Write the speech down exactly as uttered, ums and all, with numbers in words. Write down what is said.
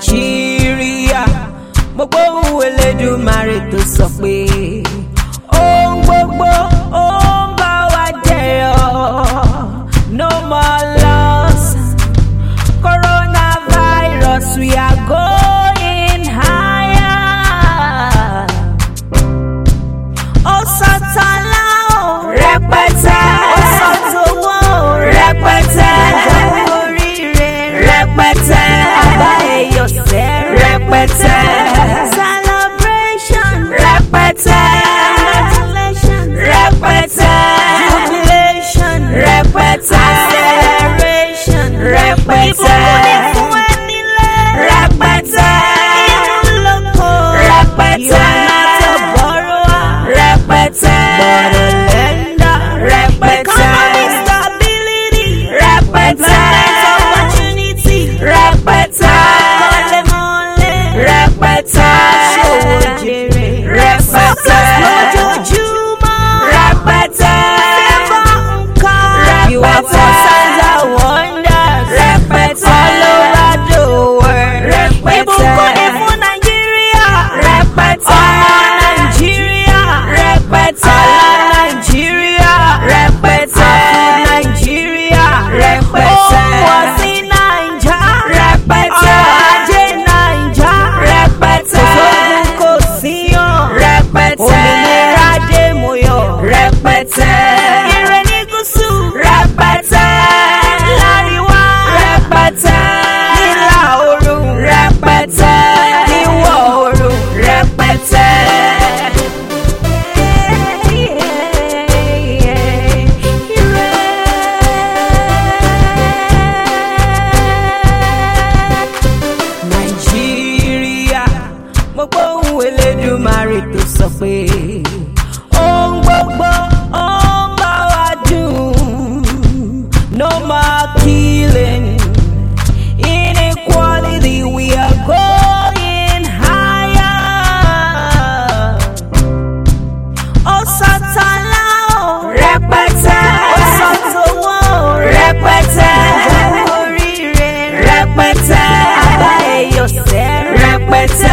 Nàìjíríà mo gbóhùn Elédùmarè tó sọ pé ohun gbogbo ó ń bá wa jẹyọ. No more loss, coronavirus, we are going higher. Ó sọ̀tàlá o rẹpẹtẹ, ó sọ̀tòwò rẹpẹtẹ, oríire rẹpẹtẹ, àbá èyọ̀ sẹ́ rẹpẹtẹ, celebration rẹpẹtẹ, congratulation rẹpẹtẹ, jubilation rẹpẹtẹ, acceleration rẹpẹtẹ, ìbùkún ẹnilé rẹpẹtẹ, inú lóko rẹpẹtẹ, you are not a borrower rẹpẹtẹ, but a lender rẹpẹtẹ, economic stability rẹpẹtẹ, employment opportunity rẹpẹtẹ, kọ́lémọ́lé rẹpẹtẹ, ṣòwò jèrè rẹpẹtẹ, lójoojúmọ́ rẹpẹtẹ, favour nǹkan you are for signs and wonders rẹpẹtẹ, all over the world rẹpẹtẹ, ìbùkún ni fún Nàìjíríà rẹpẹtẹ, ọmọ Nàìjíríà rẹpẹtẹ, ọlá Nàìjíríà rẹpẹtẹ, àfún Nàìjíríà rẹpẹtẹ, owó sí Nàìjà rẹpẹtẹ, ọrọ̀ ajé Nàìjà rẹpẹtẹ, òṣogbo kò síyàn rẹpẹtẹ, òmìnira dé mo yọ̀ rẹpẹtẹ, ire ní gúúsù rẹpẹtẹ, láríwá rẹpẹtẹ, nílà oòrùn rẹpẹtẹ, níwọ̀ oòrùn rẹpẹtẹ. Nàìjíríà mo gbóhùn Elédùmarè tó sọ pé ohun gbogbo ó ń bá wa dùn. No more killing, inequality, we are going higher. Ó sọ̀tàlá o rẹpẹtẹ, ó sọ̀tòwò rẹpẹtẹ, oríire rẹpẹtẹ, àbá èyọ̀ sẹ́ rẹpẹtẹ,